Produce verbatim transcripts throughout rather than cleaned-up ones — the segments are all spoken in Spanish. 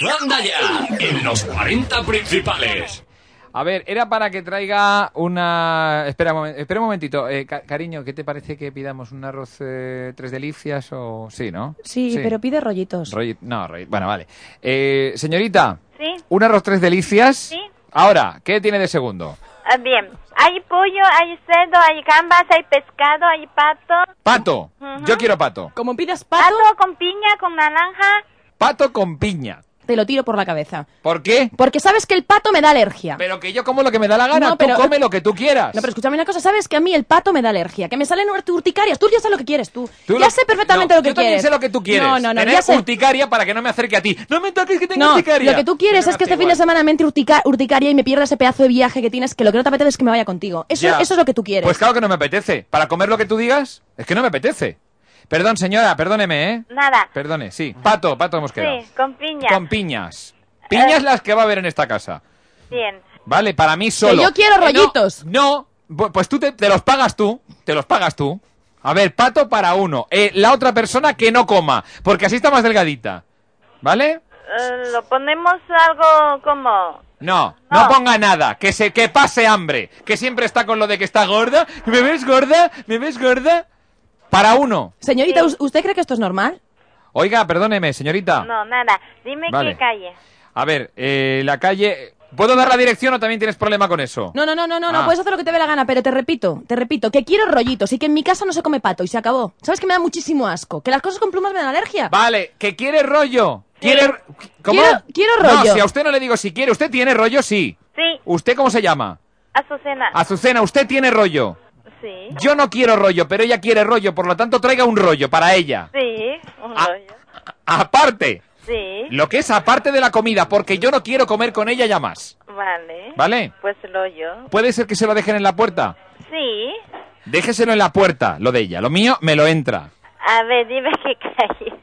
¡Anda ya! En los cuarenta principales. A ver, era para que traiga una... Espera un, momen... Espera un momentito. Eh, ca cariño, ¿qué te parece que pidamos un arroz eh, tres delicias o...? Sí, ¿no? Sí, sí. Pero pide rollitos. Rolli... No, rollitos. Bueno, vale. Eh, señorita. Sí. ¿Un arroz tres delicias? Sí. Ahora, ¿qué tiene de segundo? Ah, bien. Hay pollo, hay cerdo, hay gambas, hay pescado, hay pato. Pato. Uh-huh. Yo quiero pato. Como pidas pato... Pato con piña, con naranja. Pato con piña. Te lo tiro por la cabeza. ¿Por qué? Porque sabes que el pato me da alergia. Pero que yo como lo que me da la gana, no, pero... tú come lo que tú quieras. No, pero escúchame una cosa, sabes que a mí el pato me da alergia, que me salen urticarias, tú ya sabes lo que quieres, tú. ¿Tú ya lo... sé perfectamente no, lo que yo quieres. Yo también sé lo que tú quieres. No, no, no, Tener ya sé. urticaria para que no me acerque a ti. No me toques que tengo no, urticaria. Lo que tú quieres es que este igual. fin de semana me entre urtica... urticaria y me pierda ese pedazo de viaje que tienes, que lo que no te apetece es que me vaya contigo. Eso, eso es lo que tú quieres. Pues claro que no me apetece. Para comer lo que tú digas, es que no me apetece. Perdón, señora, perdóneme, ¿eh? Nada. Perdone, sí. Pato, pato hemos quedado. Sí, con piña. Con piñas. Piñas las que va a haber en esta casa. Bien. Vale, para mí solo. Que yo quiero rollitos. Eh, no, no, pues tú te, te los pagas tú. Te los pagas tú. A ver, pato para uno. Eh, la otra persona que no coma, porque así está más delgadita. ¿Vale? Uh, lo ponemos algo como... No, no, no ponga nada. Que se que pase hambre. Que siempre está con lo de que está gorda. ¿Me ves gorda? ¿Me ves gorda? Para uno. Señorita, sí. ¿Usted cree que esto es normal? Oiga, perdóneme, señorita. No, nada. Dime vale. qué calle. A ver, eh, la calle... ¿Puedo dar la dirección o también tienes problema con eso? No, no, no, no, no, ah. no, puedes hacer lo que te dé la gana, pero te repito, te repito, que quiero rollitos y que en mi casa no se come pato y se acabó. ¿Sabes que me da muchísimo asco? Que las cosas con plumas me dan alergia. Vale, que quiere rollo. Sí. ¿Quiere... ¿Cómo? Quiero, quiero rollo. No, si a usted no le digo si quiere, ¿usted tiene rollo? Sí. Sí. ¿Usted cómo se llama? Azucena. Azucena, ¿usted tiene rollo? Sí. Yo no quiero rollo, pero ella quiere rollo, por lo tanto traiga un rollo para ella. Sí, un a rollo. Aparte. Sí. Lo que es aparte de la comida, porque yo no quiero comer con ella ya más. Vale. ¿Vale? Pues lo yo. ¿Puede ser que se lo dejen en la puerta? Sí. Déjeselo en la puerta, lo de ella. Lo mío me lo entra. A ver, dime qué calle.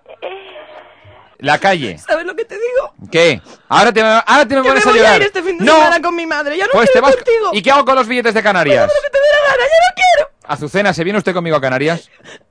La calle. ¿Sabes lo que te digo? ¿Qué? Ahora te, ahora te me que pones me voy a llorar. a ir este fin de no. semana con mi madre. Ya no pues quiero te vas... contigo. ¿Y qué hago con los billetes de Canarias? Pues haz lo que te dé la gana, ya no quiero. Azucena, ¿se viene usted conmigo a Canarias?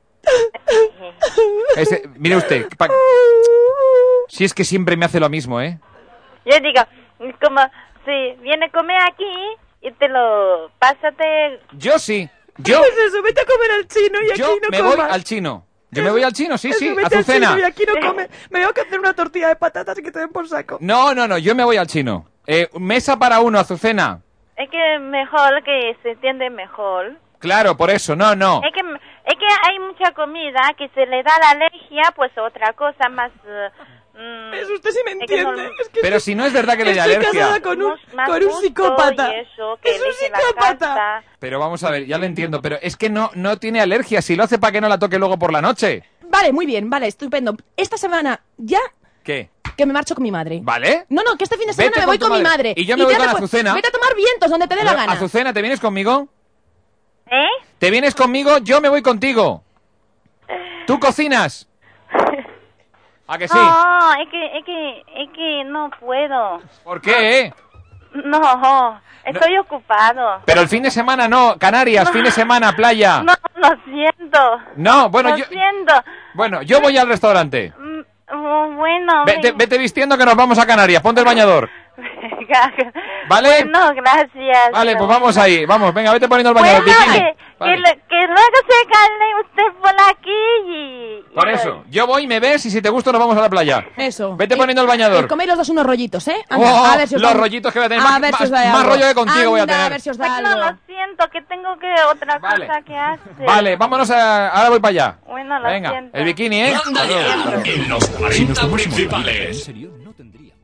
Ese, mire usted. Pa... Si es que siempre me hace lo mismo, ¿eh? Yo digo, como si viene a comer aquí y te lo pásate. Yo sí. Yo. Pues eso, vete a comer al chino y yo aquí no me comas. voy al chino. Yo me voy al chino, sí, eso, sí. Vete Azucena. Al chino y aquí no come. Me tengo que hacer una tortilla de patatas y que te den por saco. No, no, no. Yo me voy al chino. Eh, mesa para uno, Azucena. Es que mejor que se entiende mejor. Claro, por eso, no, no. Es que, es que hay mucha comida que se le da la alergia, pues otra cosa más... Uh, mm, eso usted sí me entiende. Es que no, es que pero si no es verdad que le da estoy alergia. casada con un, más con un psicópata. Eso, que es un psicópata. Pero vamos a ver, ya lo entiendo, pero es que no, no tiene alergia. Si lo hace para que no la toque luego por la noche. Vale, muy bien, vale, estupendo. Esta semana ya... ¿Qué? Que me marcho con mi madre. ¿Vale? No, no, que este fin de semana Vete me voy con con, tu mi madre. madre. Y yo me voy con después, Azucena. Vete a tomar vientos donde te dé la gana. Azucena, ¿te vienes conmigo? ¿Eh? ¿Te vienes conmigo? Yo me voy contigo. ¿Tú cocinas? ¿A que sí? No, es que, es que, es que no puedo. ¿Por qué? No, estoy no. ocupado. Pero el fin de semana no, Canarias, no. Fin de semana, playa. No, lo siento. No, bueno, lo yo... siento. Bueno, yo voy al restaurante. Mm, bueno. Vete, vete vistiendo que nos vamos a Canarias, ponte el bañador. ¿Vale? Bueno, gracias. Vale, pues vamos ahí, vamos, venga, vete poniendo el bañador. Bueno, bikini. que, Vale. que, que luego se cale usted por aquí y... Por eso, yo voy, me ves y si te gusta nos vamos a la playa. Eso. Vete y, poniendo el bañador. Y coméis los dos unos rollitos, ¿eh? Anda, oh, a ver si os los da... rollitos que voy a tener. A más, ver si os más, da más algo. rollo que contigo Anda, voy a tener. A ver si os da pues algo. no, lo siento, que tengo que otra vale. cosa que hacer. Vale, vámonos a... Ahora voy para allá. Bueno, lo venga, siento. el bikini, ¿eh? Anda ya, en los cuarenta principales. En serio, no tendría